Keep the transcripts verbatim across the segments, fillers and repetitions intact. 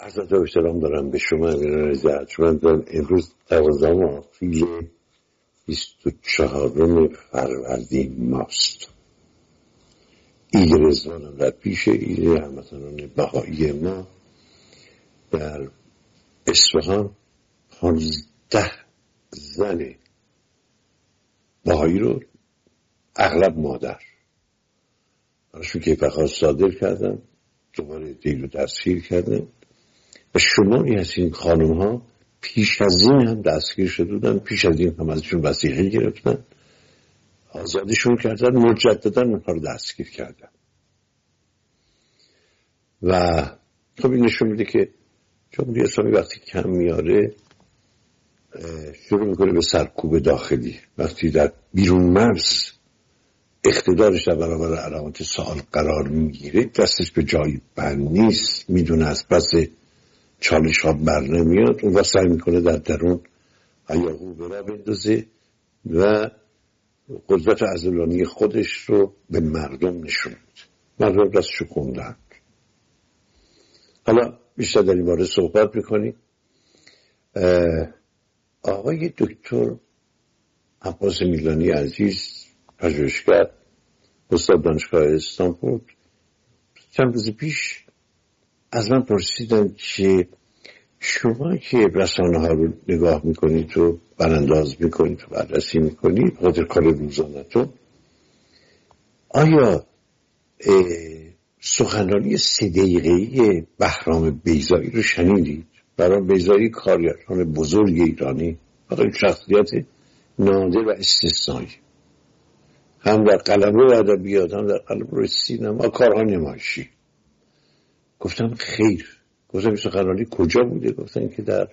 عرض ادب و احترام دارم به شما امیران ارجمند. امروز دوازدهم آوریل بیست و چهارم فروردین ماست. عید رضوان هم در پیش، عید هموطنان بهایی ما. در اصفهان پانزده زن بهایی رو اغلب مادر براشون کیفرخواست صادر کردن، دوباره دیگر رو دستگیر کردن و شماری از این خانم ها پیش از این هم دستگیر شده بودن، پیش از این هم ازشون وثیقه گرفتن، آزادشون کردن، مجددا اونها رو دستگیر کردن. و خب این نشون میده که جمهوری اسلامی وقتی کم میاره شروع میکنه به سرکوب داخلی. وقتی در بیرون مرز اقتدارش در برابر علامت سوال قرار میگیره، دستش به جای بند نیست، میدونه از پس چالش ها بر نمیاد، اون وقت سعی میکنه در درون هیاهو به راه بندازه و قدرت عضلانی خودش رو به مردم نشون میده. مردم دستشو خوندن. حالا بیشتر در این باره صحبت میکنیم. آقای دکتر عباس میلانی عزیز، پژوهشگر، استاد دانشگاه استانبول، چند روز پیش از من پرسیدن که شما که رسانه ها رو نگاه میکنید و برانداز میکنید و بررسی میکنید خاطر کار روزانه‌تون، آیا سخنرانی سه دقیقه‌ای بهرام بیضایی رو شنیدید؟ بهرام بیضایی کارگردان بزرگ ایرانی، واقعا شخصیت نادر و استثنایی، هم در قلمرو ادبیات هم در قلمرو سینما، کارها نمایشی. گفتم خیر. گفتم این سخنرانی کجا بوده؟ گفتن که در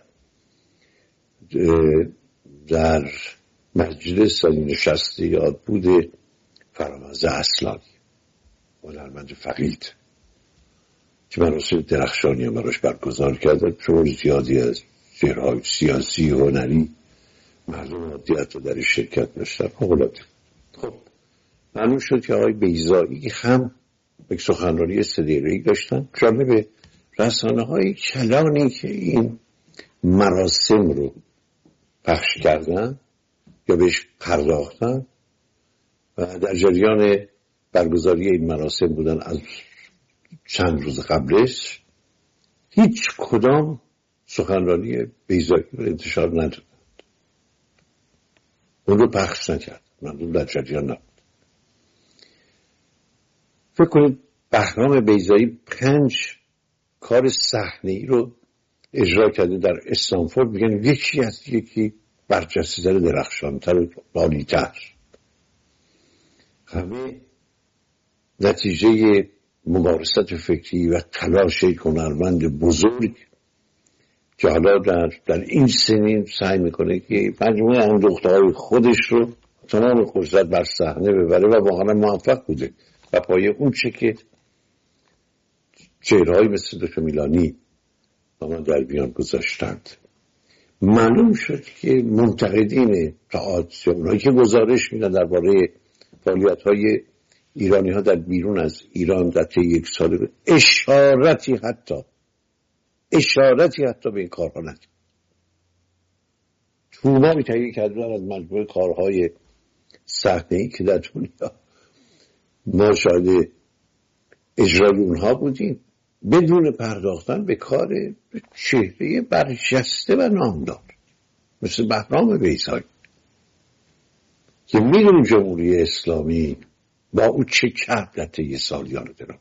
در مجلس نشسته یاد بوده فرامرز اصلانی، هنرمند فقید، که مراسم درخشانی هم براش برگزار کردن. شمار زیادی از چهره‌های سیاسی و هنری، مردم عادی حتی در شرکت داشتن. فوق‌العاده. خب معلوم شد که آقای بیضایی هم یک سخنرانی سه دقیقه‌ای داشتن. جالبه رسانه‌های کلانی که این مراسم رو پخش کردن یا بهش پرداختن و در جریان برگزاری این مراسم بودن از چند روز قبلش، هیچ کدام سخنرانی بیضایی رو انتشار ندادند، اون رو پخش نکرد، مردم در جریان نبود. فکر کنید بهرام بیضایی پنج کار صحنه‌ای رو اجرا کرده در استانفورد، میگن یکی از یکی برجسته‌تر، درخشان‌تر و عالی‌تر. همه نتیجه مبارزات فکری و تلاش یک هنرمند بزرگ که حالا در, در این سنین سعی میکنه که مجموعه هم دخترهای خودش رو تمام قدرت بر صحنه ببره و واقعا موفق بوده و پای اون چه که چهرهایی مثل دکتر میلانی با من در بیان گذاشتند. معلوم شد که منتقدین تئاتر، اونایی که گزارش میدن درباره فعالیت‌های ایرانی ها در بیرون از ایران در طی یک سال، اشارتی حتی اشارتی حتی به این کارها ندید. توماری تهیه کردن از مجموعه کارهای صحنه‌ای که در دنیا ما شاهد اجرای اونها بودیم، بدون پرداختن به کار چهره برجسته و نامدار مثل بهرام بیضایی که میدونیم جمهوری اسلامی با او چه کرد در طی سالیان درون،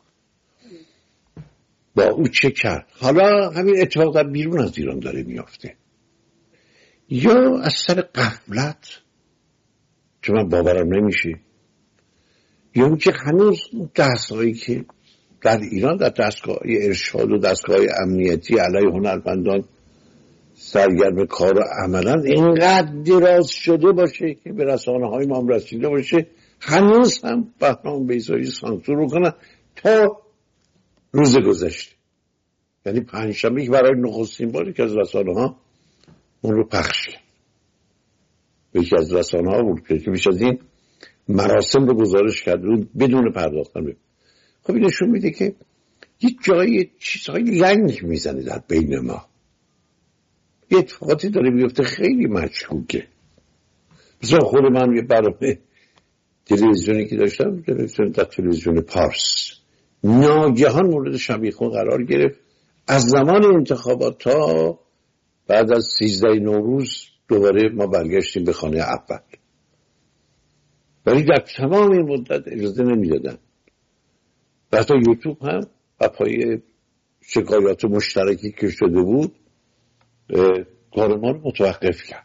با او چه کرد. حالا همین اتفاق در بیرون از ایران داره میافته، یا از سر غفلت که من باورم نمیشه، یا اون که هنوز دستگاهی که در ایران در دستگاه ارشاد و دستگاه امنیتی علیه هنرمندان سرگرم کار و عملا اینقدر دراز شده باشه که به رسانه های ما هم رسیده باشه، هنوز هم بهرام بیضایی سانسور رو کنن تا روز گذشته. یعنی پنجشنبه که برای نخستین باری که از رسانه ها اون رو پخش کرد، یکی از رسانه ها بود که بیش از این مراسم رو گزارش کرد رو بدون پرداختن. خب این نشون میده که یه جایی چیزهای لنگ میزنه در بین ما، یه اتفاقاتی داره میفته خیلی مشکوکه. مثلا خود من یه برنامه تلویزیونی که داشتم در تلویزیون پارس، ناگهان مورد شبیخون قرار گرفت. از زمان انتخابات تا بعد از سیزده نوروز دوباره ما برگشتیم به خانه اول، ولی در تمام این مدت اجازه نمیدادن. و حتی یوتیوب هم و پای شکایات مشترکی که شده بود کار ما رو متوقف کرد.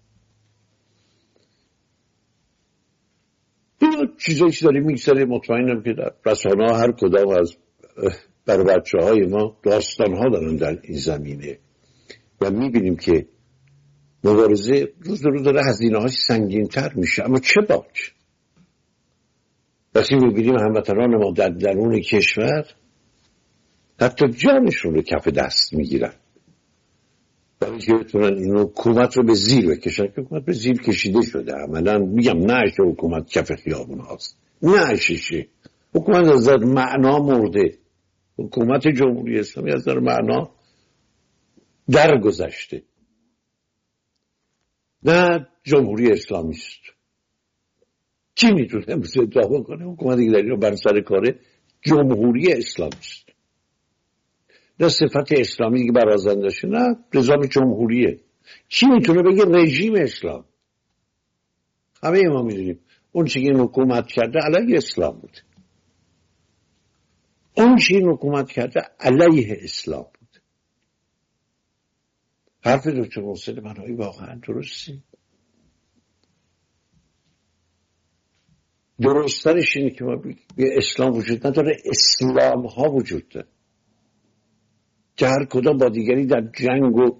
این چیزایی که داریم میگذاره، مطمئنم که در رسانه ها هر کدام از برای بچه های ما داستان ها دارن در این زمینه و میبینیم که مبارزه روز روز داره هزینه های سنگین تر میشه. اما چه باک وقتی میبینیم هموطنان ما در درون کشور حتی جانشون رو کف دست میگیرن برای که بتونن این حکومت رو به زیر بکشن، که حکومت به زیر کشیده شده. عملا میگم نه که حکومت کف خیابون هاست، نه شیشه، حکومت از در معنا مرده. حکومت جمهوری اسلامی از در معنا درگذشته، نه جمهوری اسلامی است. کی میتونه امروز ادعا بکنه حکومتی که در ایران بر سر کاره جمهوری اسلامی است؟ نه صفت اسلامی که برازنده شه، نه نظام جمهوریه. کی میتونه بگه رژیم اسلام؟ همه ما میدونیم اون چیزی که این حکومت کرده علیه اسلام بود، اون چیزی این حکومت کرده علیه اسلام بود. حرف دکتر محسن منایی واقعا درستی. درسترش اینه که ما به اسلام وجود نداره، اسلام ها وجود داره که هر کدام با دیگری در جنگ و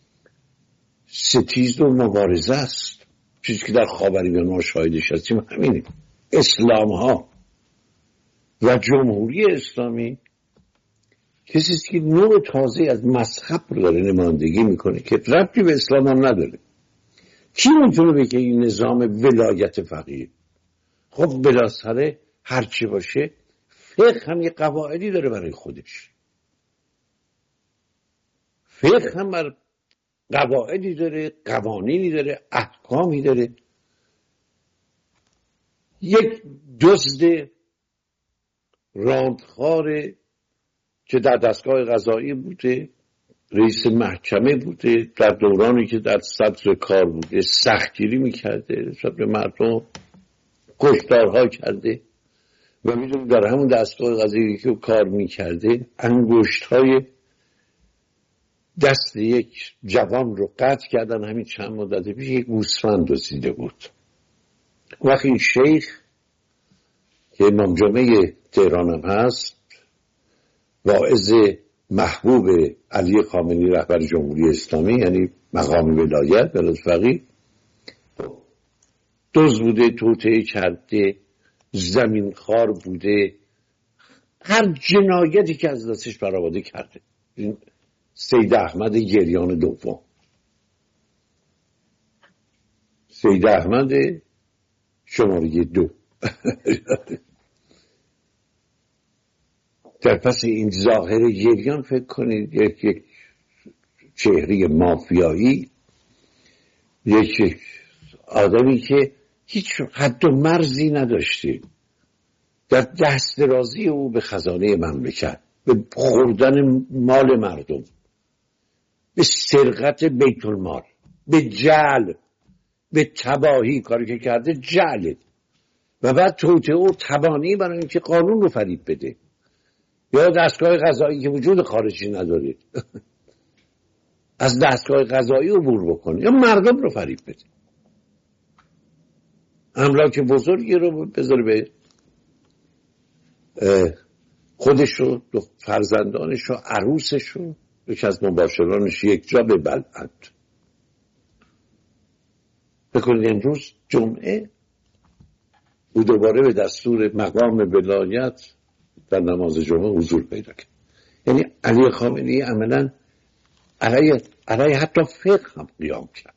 ستیز و مبارزه است. چیزی که در خاورمیانه ما شاهدش هستیم همینه. اسلام ها و جمهوری اسلامی کسی است که نوع تازه از مذهب رو داره نمایندگی میکنه که ربطی به اسلام هم نداره. کی میتونه بگه این نظام ولایت فقیه؟ خب بالاخره هرچی باشه فقه هم یه قواعدی داره برای خودش، فقه هم بر قواعدی داره، قوانینی داره، احکامی داره. یک دزد راندخار که در دستگاه قضایی بوده، رئیس محکمه بوده، در دورانی که در صدر کار بوده سختگیری میکرده، نسبت به مردم کشتارها کرده و میدونیم در همون دستگاه قضایی که کار میکرده انگشتهای دست یک جوان رو قطع کردن. همین چند مدت پیش یک گوسفند دزدیده بود. وقتی این شیخ که امام جمعه تهران هم هست، واعظ محبوب علی خامنه‌ای رهبر جمهوری اسلامی، یعنی مقام ولایت ولایت فقیه، دزد بوده، توطئه کرده، زمین خوار بوده، هر جنایتی که از دستش برآورده کرده. این سید احمد گریان دوم، سید احمد شماره دو. در پس این ظاهر گریان فکر کنید یک یک چهره مافیایی، یک آدمی که هیچ حد و مرزی نداشته در دست درازی او به خزانه مملکت، به خوردن مال مردم، به سرقت بیت المال، به جعل، به تباهی کاری که کرده جعله و بعد توطئه و تبانی برای اینکه قانون رو فریب بده، یا دستگاه قضایی که وجود خارجی نداره از دستگاه قضایی عبور بکنه یا مردم رو فریب بده، املاک بزرگی رو بذاره به خودش رو، فرزندانش رو، عروسش رو، یکی از مباشرانش یک جا ببلند. بکنید امروز جمعه او دوباره به دستور مقام ولایت در نماز جمعه حضور پیدا کرد. یعنی علی خامنه‌ای عملاً علیه علیه حتی فقه هم قیام کرد.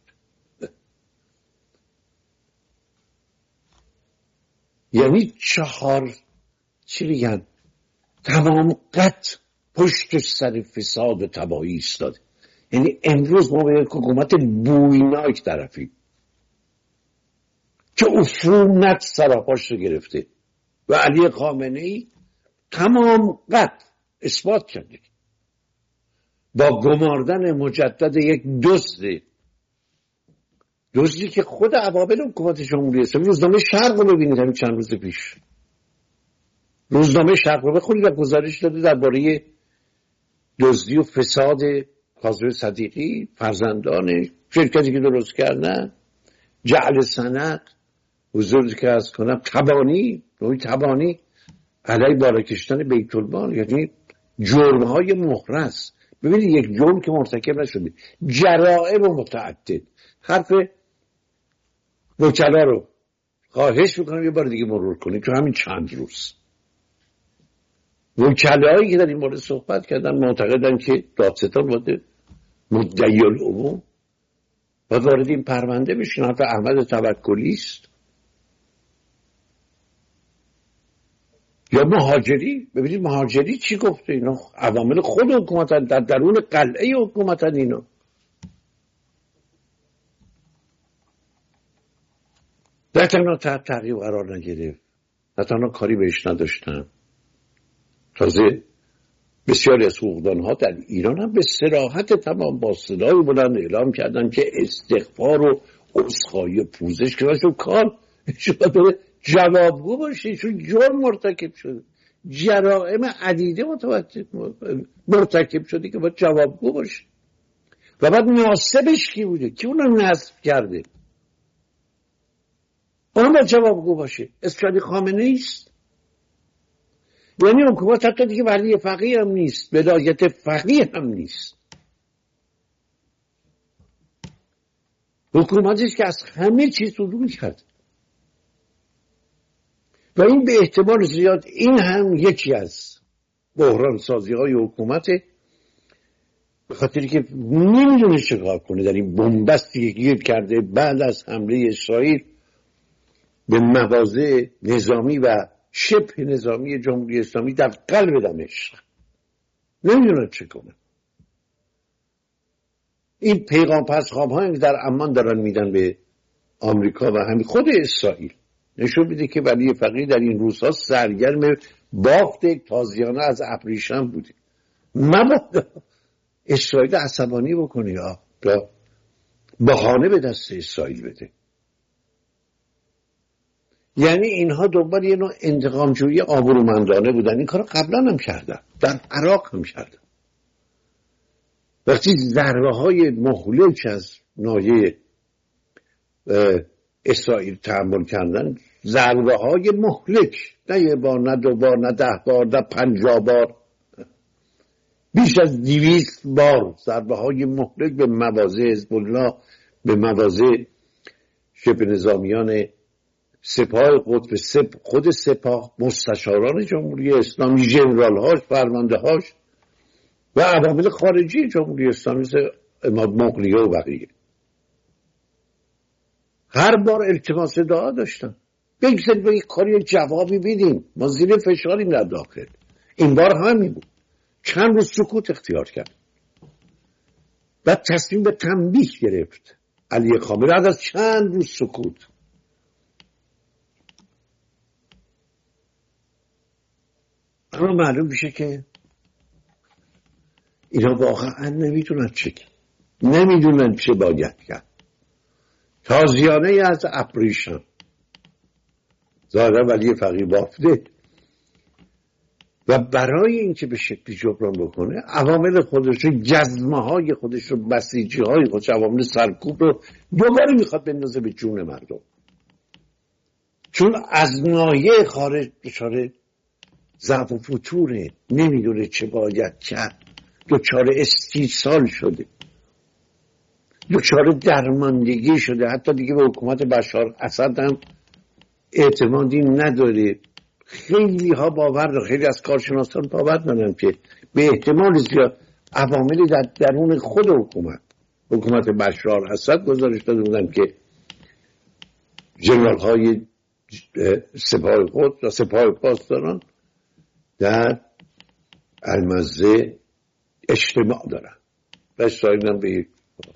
یعنی چهار چی بگن تمام قد پشت سر فساد و تباهی ایستاده. یعنی امروز ما به یک حکومت بویناک طرفیم که عفونت سراپاش رو گرفته و علی خامنه‌ای تمام قد اثبات کرده با گماردن مجدد یک دزد، دزدی که خود عوامل حکومت جمهوری اسلامی، روزنامه شرق رو ببینید همین چند روز پیش، روزنامه شرق رو بخونید و گزارش داده درباره دزدی و فساد کاظم صدیقی، فرزندان شرکتی که درست کردن، جعل سند، حضور که از کنم تبانی، نوعی تبانی علیه بالا کشتن بیت المال، یعنی جرم‌های محرز. ببینید یک جرم که مرتکب نشده، جرائم متعدد. حرف وکلا رو خواهش میکنم یه بار دیگه مرور کنید تو همین چند روز. وکلایی که در این مورد صحبت کردن معتقدن که دادستان بوده مدعی العموم باید وارد این پرونده بشین. حرف احمد توکلی است. یا مهاجری، ببینید مهاجری چی گفته، اینا عوامل خود حکومتن، در درون قلعه حکومتن. اینا نه تنها تحت تعقیب قرار نگرفت، نه تنها کاری بهش نداشتن، تازه بسیاری از حقوقدانها در ایران هم به صراحت تمام با صدای بلند اعلام کردن که استغفار و عذرخواهی و پوزش که واسه کار شما داره جوابگو باشه، چون جرم مرتکب شده، جرائم عدیده مرتکب شده که باید جوابگو باشه. و بعد ناصبش کی بوده؟ کی اونو نصب کرده؟ اون باید جوابگو باشه. اسم خامنه‌ای است. یعنی حکومت حتی دیگه ولی فقیه هم نیست، ولایت فقیه هم نیست، حکومتیست که از همه چیز صدور کرد. و این به احتمال زیاد این هم یکی از بحران سازی های حکومته، به خاطری که نمیدونه چه کار کنه در این بنبستی که گیر کرده بعد از حمله اسرائیل به مواضع نظامی و شبه نظامی جمهوری اسلامی در قلب دمشق. نمیدونن چه کنن. این پیغام پسخواب هایی که در عمان دارن میدن به آمریکا و همین خود اسرائیل نشون میده که ولی فقیه در این روزها سرگرم بافت تازیانه از ابریشم بوده. مبادا اسرائیل عصبانی بکنه یا بهانه به دست اسرائیل بده. یعنی اینها دنبال یه نوع انتقامجویی آبرومندانه بودن. این کارو قبلا هم کردن، در عراق هم کردن. وقتی ضربه های مهلک از ناحیه اسرائیل تحمل کردن، ضربه های مهلک، نه یه بار، نه دو بار، نه ده بار، نه پنجاه بار، بیش از دویست بار ضربه های مهلک به مواضع حزب الله، به مواضع شبه نظامیان سپاه قطب، سپ خود سپاه، مستشاران جمهوری اسلامی، ژنرال هاش، فرمانده هاش و عوامل خارجی جمهوری اسلامی مثل اماد مغلیه و بقیه. هر بار التماس دعا داشتن، بگذارید به یک کاری جوابی بدیم، ما زیر فشاریم در داخل. این بار همین بود. چند روز سکوت اختیار کرد، بعد تصمیم به تنبیه گرفت علی خامنه‌ای بعد از چند روز سکوت. اما معلوم میشه که اینا واقعا نمیدونن چه نمیدونن چه باید کرد. تازیانه از ابریشم ظاهرا ولی فقیه بافته و برای اینکه به شکلی جبران بکنه عوامل خودش رو، جزمه های خودش رو، بسیجی های خودش، عوامل سرکوب رو دوباره میخواد بندازه به جون مردم، چون از ناحیه خارج دچار ضعف و فتوره، نمیدونه چه باید کرد، دچار استیصال شده، دچار درماندگی شده، حتی دیگه به حکومت بشار اسد هم اعتمادی نداره. خیلی ها باور دارن، خیلی از کارشناسان باور دارن که به احتمال زیاد عواملی در درون خود حکومت حکومت بشار اسد گزارش داده بودن که ژنرال های سپاه خود و سپاه پاسداران در المزه اجتماع دارن و اسرائیل هم به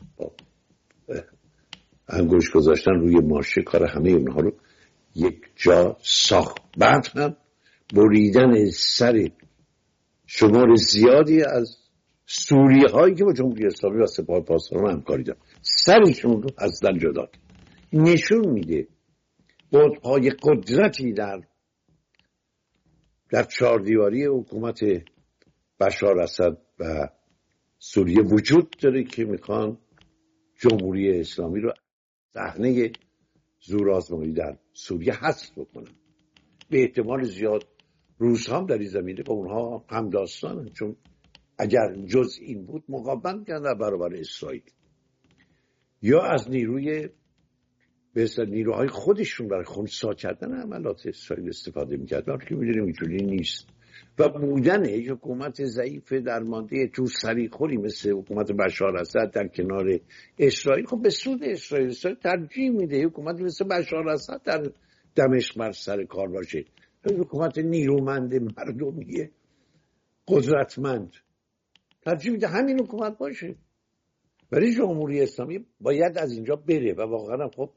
انگوش گذاشتن روی ماشه کار همه اونها رو یک جا ساخت. بعد هم بریدن سر شمار زیادی از سوریه هایی که با جمهوری اسلامی و سپاه پاسداران همکاری دارن، سرشون رو از دل جدا. نشون میده قطب‌های قدرتی در در چهار دیواری حکومت بشار اسد و سوریه وجود داره که میخوان جمهوری اسلامی رو صحنه زورآزمایی در سوریه حذف بکنن. به احتمال زیاد روس هم در این زمینه با اونها هم داستانن، چون اگر جز این بود مقاومت کردن در برابر اسرائیل، یا از نیروی به اصطلاح نیروهای خودشون برای خنثی کردن عملات اسرائیل استفاده میکردن که میدونیم اینجوری نیست. و بودن یک حکومت ضعیف درمانده تو سریخوری مثل حکومت بشار اسد در کنار اسرائیل خب به سود اسرائیل. اسرائیل ترجیح میده حکومت مثل بشار اسد در دمشق بر سر کار باشه، حکومت نیرومند مردمیه قدرتمند ترجیح میده همین حکومت باشه. ولی جمهوری اسلامی باید از اینجا بره و واقعا خب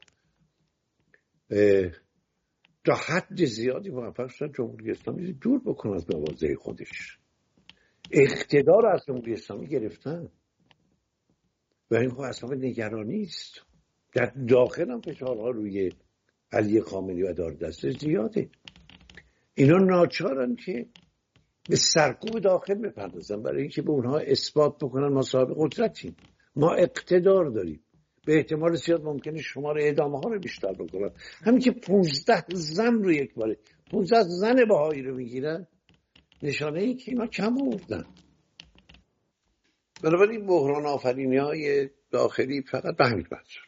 تا حد زیادی موفق شدن جمهوری اسلامی دور بکنه از مواضع خودش. اقتدار از جمهوری اسلامی گرفتن و این خب اصلا نگرانی است. در داخل هم فشارها روی علی خامنه‌ای و داردسته زیاده. اینا ناچارن که به سرکوب داخل بپردازن برای اینکه به اونها اثبات بکنن ما صاحب قدرتیم، ما اقتدار داریم. به احتمال زیاد ممکنه شمار اعدامه ها رو بیشتر بکنن. همین که پونزده زن رو یک باره پونزده زن بهایی رو میگیرن نشانه ای که اینا کم آوردن. بنابراین بحران آفرینی های داخلی فقط به همین منظور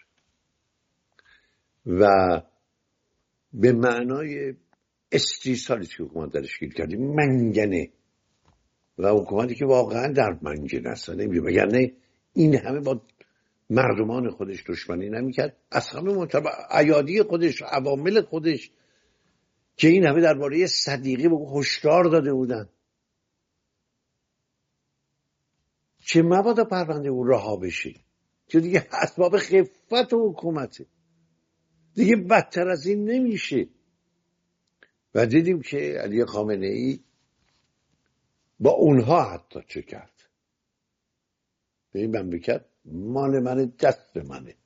و به معنای استیصالی که حکومت درش گیر کردیم منگنه و حکومتی که واقعا در منگنه اصلا نمیده، وگرنه این همه با مردمان خودش دشمنی نمیکرد، از همه متبع ایادی خودش عوامل خودش که این همه درباره صدیقی به هشدار داده بودن چه مبادا پرونده او رها بشه، که دیگه اسباب خفت و حکومته، دیگه بدتر از این نمیشه. و دیدیم که علی خامنه‌ای با اونها حتی چه کرد. به این مملکت مال منه، دست منه،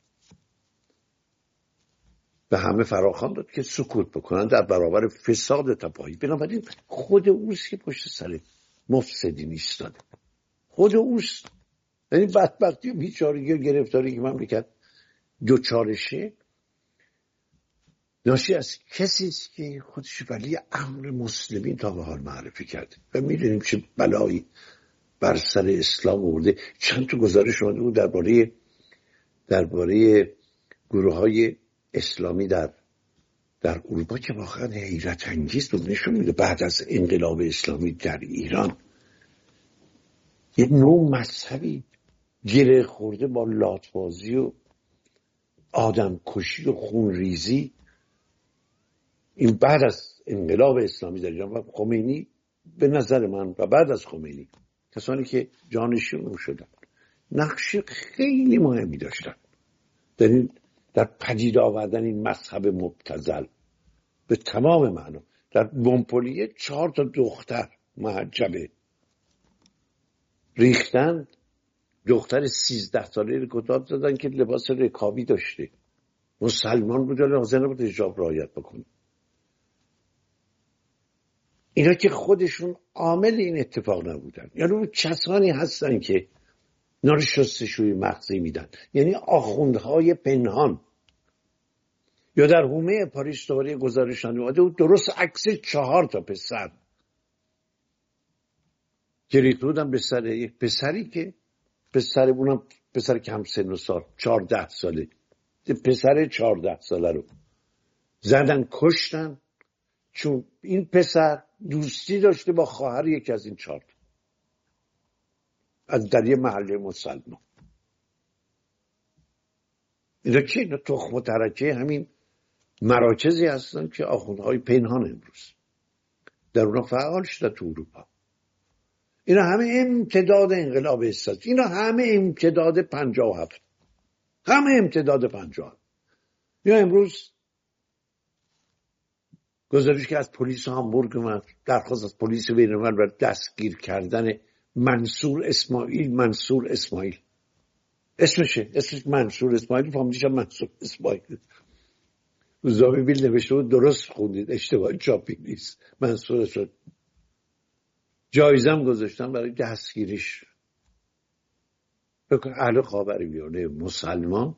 به همه فراخوان داد که سکوت بکنن در برابر فساد تباهی. بنابراین خود اوست که پشت سر مفسدین ایستاده، خود اوست. یعنی بدبختی و بیچارگی و گرفتاری که مملکت دوچارشه ناشی از کسی است که خودش ولی امر مسلمین تا به حال معرفی کرده و میدونیم چه بلایی بر سر اسلام آورده. چند تا گزارش اومده بود درباره درباره گروه‌های اسلامی در در اروپا که واقعا حیرت انگیز بود. نشون میده بعد از انقلاب اسلامی در ایران یه نوع مذهبی گره خورده با لاتبازی و آدم کشی و خونریزی. این بعد از انقلاب اسلامی در ایران و خمینی به نظر من و بعد از خمینی کسانی که جانشین او شدن نقش خیلی مهمی داشتن در این در پدید آوردن این مذهب مبتذل به تمام معنا. در مونپلیه چهار تا دختر محجبه ریختن، دختر سیزده ساله رو کتاب دادن که لباس رکابی داشته، مسلمان بود ولی حاضر نبود حجاب رعایت بکنه. اینا که خودشون عامل این اتفاق نبودن، یعنی کسانی هستن که اینا رو شستشوی مغزی میدن، یعنی آخوندهای پنهان. یا در حومه پاریس دوباره گزارش اومده بود درست عکس چهار تا پسر که ریخته بودن به سر یک پسری که پسر اونم پسر کم سن و سال چهارده ساله، پسر چهارده ساله رو زدن کشتن چون این پسر دوستی داشته با خواهر یکی از این چهار از در یه محله مسلمان. اینا که اینا تخم و ترکه همین مراکزی هستن که آخوندهای پنهان امروز در اونا فعال شده تو اروپا. اینا همه امتداد انقلاب اسلامی، اینا همه امتداد پنجاه و هفت، همه امتداد پنجاه. یا امروز گزارش که از پلیس هامبورگ اومد، درخواست از پلیس بین‌الملل برای دستگیر کردن منصور اسماعیل. منصور اسماعیل اسمشه، اسمش منصور اسماعیل، فامیلیش هم منصور اسماعیل. روزنامه بیل نوشته بود، درست خوندید، اشتباه چاپی نیست. منصور اسماعیل جایزم گذاشتن برای دستگیریش. بکن اهل خاورمیانه مسلمان،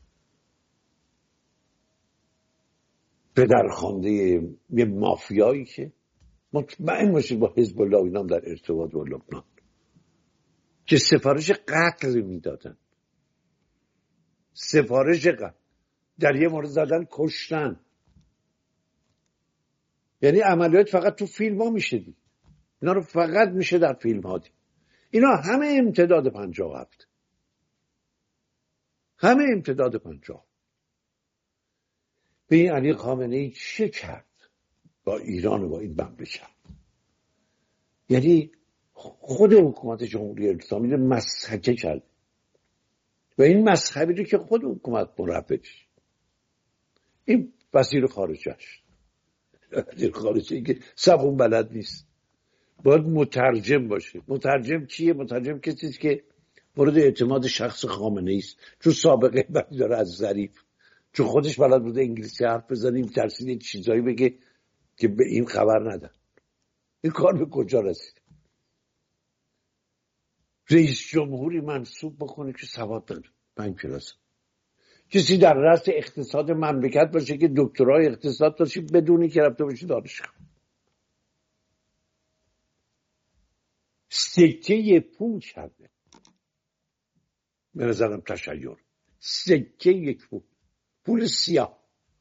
پدرخوانده یه مافیایی که مطمئن باشید با حزب الله اینا در ارتباط با لبنان، که سفارش قتل میدادن، سفارش قتل، در یه مورد زدن کشتن. یعنی عملیات فقط تو فیلم ها میشه دید، اینا رو فقط میشه در فیلم ها دید. اینا همه امتداد پنجاه و هفت، همه امتداد پنجاه. به این علی خامنه ای چه کرد با ایران و با این مملکت؟ یعنی خود حکومت جمهوری اسلامی رو مسخره کرد و این مسخره رو که خود حکومت مربیش، این وزیر خارجه‌اش، وزیر خارجه که زبون بلد نیست، باید مترجم باشه. مترجم کیه؟ مترجم کسی است که مورد اعتماد شخص خامنه ای است، چون سابقه بدی داره از ظریف، چون خودش بلد بوده انگلیسی حرف بزنه، ترسید یک چیزایی بگه که به این خبر ندن. این کار به کجا رسید؟ رئیس جمهوری منصوب بکنه که سواد داره، پنج کلاس. کسی در رأس اقتصاد مملکت باشه که دکترای اقتصاد داشته بدونی که رفته باشه دانشگاه. سکه پول کرده، به نظرم تشیع. سکه یک پول، پول سیاه.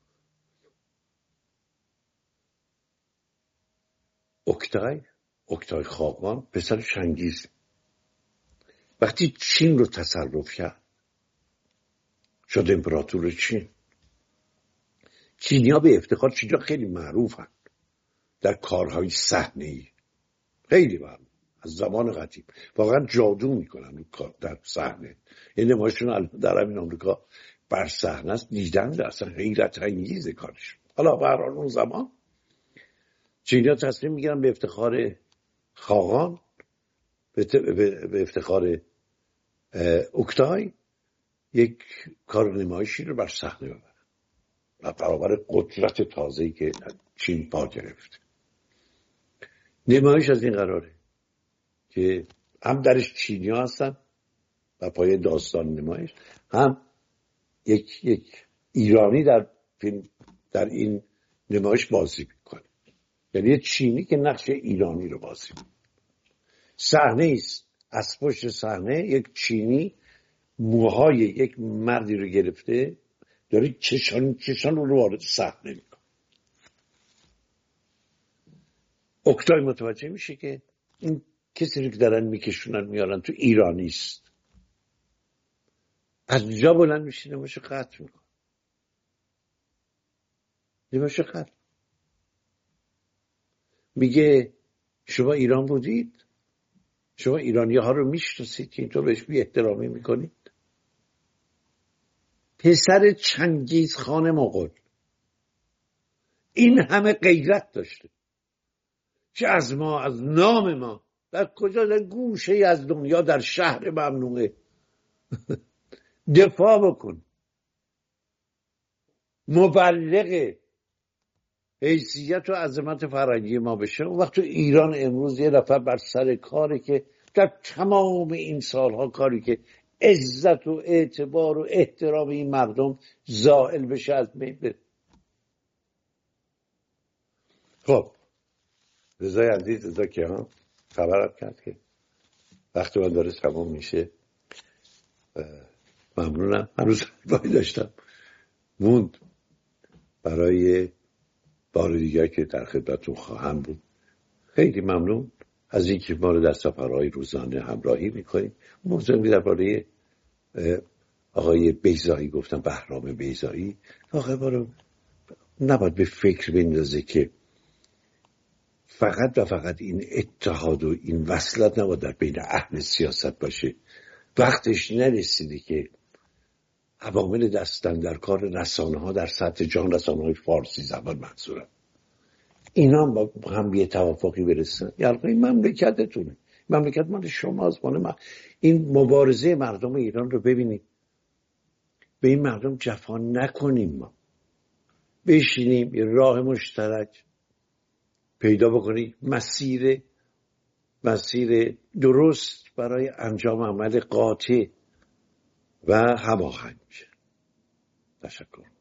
اکتای اکتای خاقان پسر چنگیز وقتی چین رو تصرف کرد شد امپراتور چین. چینی‌ها به افتخار، چینی‌ها خیلی معروفن در کارهای صحنه‌ای، خیلی معروف از زمان قدیم، واقعا جادو میکنن اون کار در صحنه. این نمایششون الان در همین آمریکا بر صحنه است، دیدن اصلا حیرت انگیز کارش. حالا به هر حال اون زمان چینی‌ها تصمیم میگیرن به افتخار خاقان، به افتخار اکتای، یک کار نمایشی رو بر صحنه ببرن و برابر قدرت تازه‌ای که چین پا گرفت. نمایش از این قراره که هم درش چینی‌ها هستن و پای داستان نمایش، هم یک یک ایرانی در فیلم در این نمایش بازی میکنه. یعنی یه چینی که نقش ایرانی رو بازی میکنه. صحنه است، از پشت صحنه یک چینی موهای یک مردی رو گرفته داره چشان چشان رو وارد صحنه میکنه. اکتای متوجه میشه که این کسی رو که دارن میکشونن میارن تو ایرانی است. از جا بلند میشه، نمایش قطع میکنه. نمایش قطع میگه شما ایران بودید؟ شما ایرانی ها رو میشناسید که اینطور بهش بی احترامی میکنید؟ پسر چنگیز خان مغول این همه غیرت داشته که از ما، از نام ما، در کجا، در گوشه از دنیا، در شهر ممنوعه دفاع بکن، مبلغ حیثیت و عظمت فرهنگی ما بشه. اون وقت تو ایران امروز یه نفر بر سر کاری که در تمام این سالها کاری که عزت و اعتبار و احترام این مردم زائل بشه، از بین بره. خب رضای عزیز، رضا کیهان خبرم کرد که وقتی من داره تمام میشه. ممنونم. هنوز باید داشتم موند برای بار دیگر که در خدمتتون خواهم بود. خیلی ممنون از اینکه ما رو در سفرهای روزانه همراهی میکنید. موضوع می درباره آقای بیضایی گفتم، بهرام بیضایی. آقای ما رو نباید به فکر بندازه که فقط و فقط این اتحاد و این وصلت نباید در بین اهل سیاست باشه. وقتش نرسیده که عوامل دستن در کار رسانه ها در سطح جهان، رسانه های فارسی زبان منظورم، اینا با هم به توافقی برسن. یعنی این مملکتتونه، مملکت مال شماست، مال من. این مبارزه مردم ایران رو ببینید، به این مردم جفا نکنیم، ما بشینیم یه راه مشترک پیدا بکنیم، مسیر مسیر درست برای انجام عمل قاطع و هماهنگ. تشکر.